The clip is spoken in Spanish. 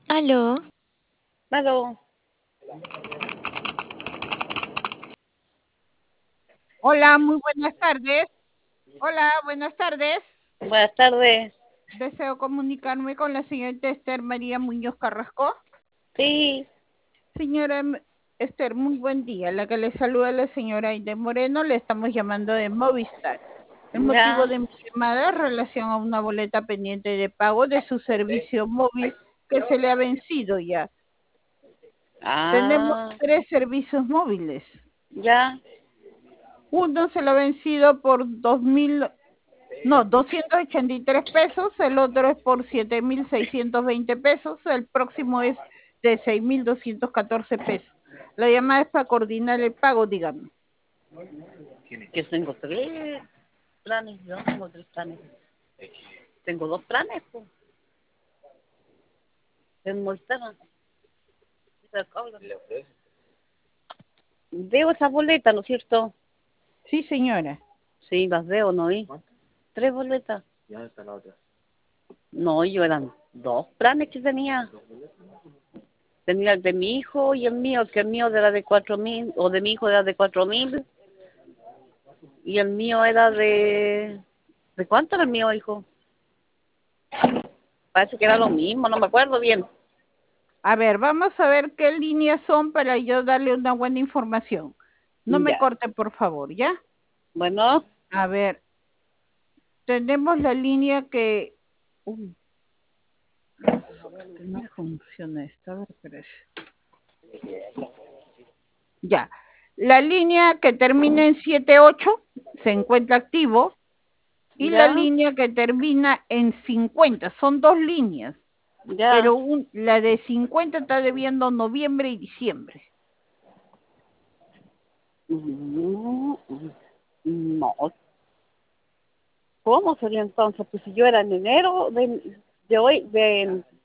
Aló, Claro, Hola, muy buenas tardes. Hola, buenas tardes. buenas tardes. Deseo comunicarme con la señorita Esther María Muñoz Carrasco. Sí, Señora Esther, muy buen día. La que le saluda la señora Aide Moreno, le estamos llamando de Movistar. El motivo ya. de mi llamada es relación a una boleta pendiente de pago de su servicio móvil que se le ha vencido ya. Tenemos Ah, 3 servicios móviles. ya. Uno se lo ha vencido por 283 pesos, el otro es por 7.620 pesos, el próximo es de 6.214 pesos. La llamada es para coordinar el pago, dígame. Que tengo tres planes, yo tengo tres planes. Tengo dos planes, pues. En Movistar. Veo esa boleta, ¿no es cierto? Sí, señora. Sí, las veo, ¿no? ¿Y? Tres boletas. No, yo eran dos planes que tenía. Tenía el de mi hijo y el mío, que el mío era de 4.000, o de mi hijo era de 4.000, y el mío era de... ¿De cuánto era el mío, hijo? Parece que era lo mismo, no me acuerdo bien. A ver, vamos a ver qué líneas son para yo darle una buena información. No me Ya. corte, por favor, ¿ya? Bueno, A ver, tenemos la línea que... Uy, que no funciona esto. A ver, espérese. Ya. La línea que termina en 78 se encuentra activo y la ya, línea que termina en 50. Son dos líneas, ya. pero la de 50 está debiendo noviembre y diciembre. No. ¿Cómo sería entonces? Pues si yo era en enero de hoy,